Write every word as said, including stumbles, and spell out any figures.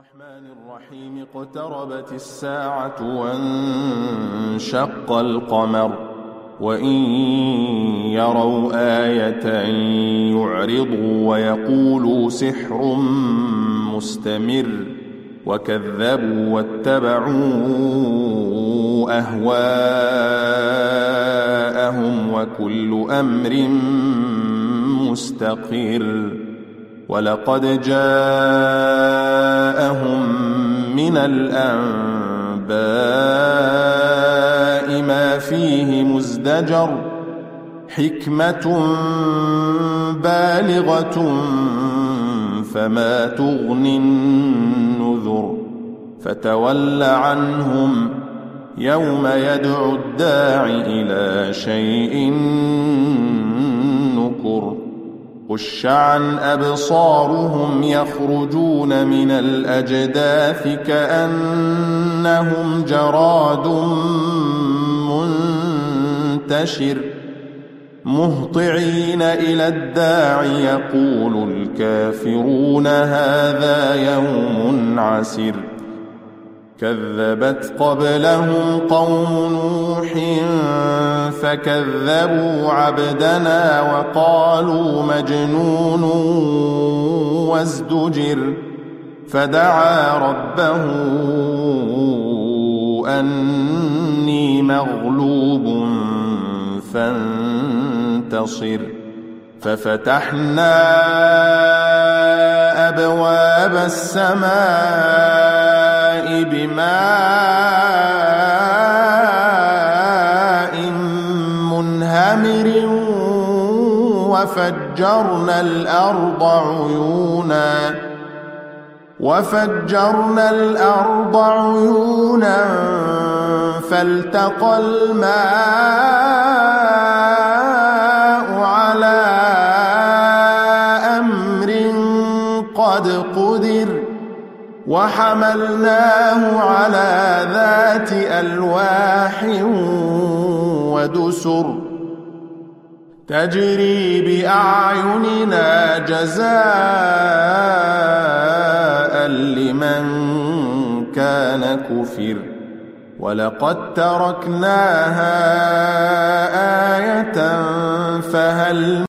الرحمن الرحيم اقتربت الساعة وانشق القمر وإن يروا آية يعرضوا ويقولوا سحر مستمر وكذبوا واتبعوا أهواءهم وكل أمر مستقر ولقد جاءهم من الأنباء ما فيه مزدجر حكمة بالغة فما تغني النذر فتول عنهم يوم يدعو الداع إلى شيء نكر خش عن أبصارهم يخرجون من الأجداث كأنهم جراد منتشر مهطعين إلى الداع يقول الكافرون هذا يوم عسر كذبت قبلهم قوم نوح فكذبوا عبدنا وقالوا مجنون وازدجر فدعا ربه أني مغلوب فانتصر ففتحنا أبواب السماء بماء منهمر وفجرنا الأرض عيونا وفجرنا الأرض عيونا فالتقى الماء على أمر قد قدر وحملناه على ذات ألواح ودسر تجري بأعيننا جزاء لمن كان كفر ولقد تركناها آية فهل